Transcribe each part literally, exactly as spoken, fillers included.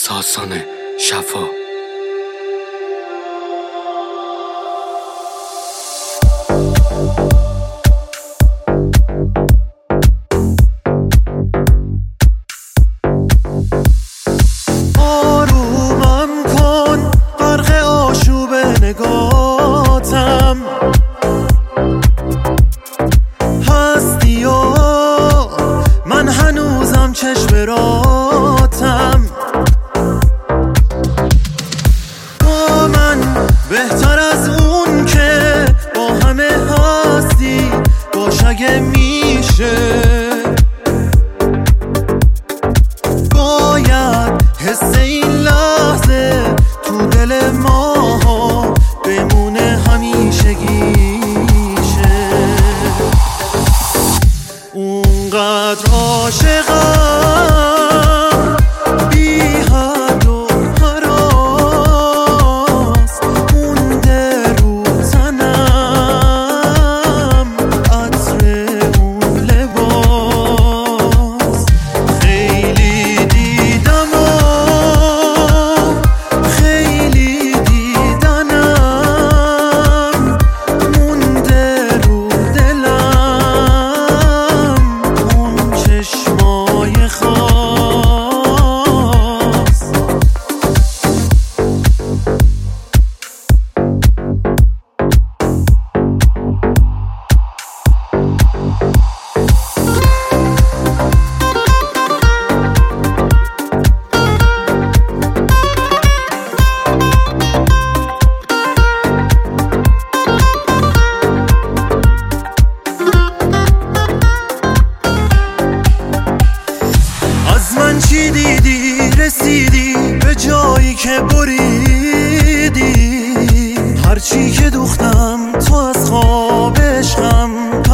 ساسان شفا. آرومم کن غرق آشوب نگاتم هستی و من هنوزم چشم راتم. با من بهتر از اون که با همه هستی باش اگه میشه. باید حس این لحظه تو دل ما بمونه همیشگیشه. اونقدر عاشقم بی حد و هراس مونده رو تنم عطر اون لباس. خیلی دیدم و خیلی دیدنم مونده رو دلم اون چشمای خاص. من چی دیدی رسیدی به جایی که بریدی. هرچی که دوختم تو از خواب عشقم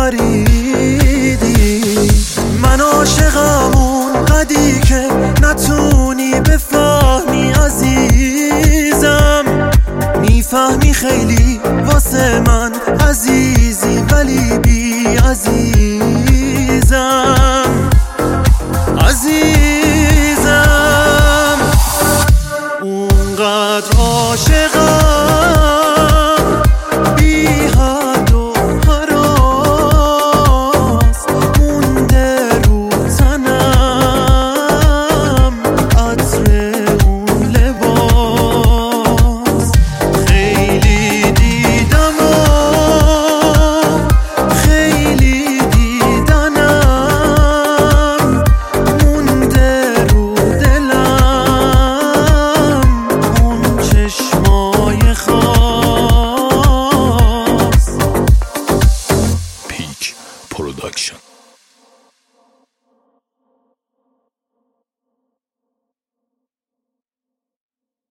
پریدی. من عاشقم اون قدی که نتونی بفهمی عزیزم. میفهمی خیلی واسه من عزیزی ولی بی عزیزم عزیزم. اونقدر عاشقم بی حد و هراس مونده رو تنم عطر اون لباس. خیلی دیدم و خیلی دیدنم مونده رو دلم اون چشمای خاص. پیک پروداکشن.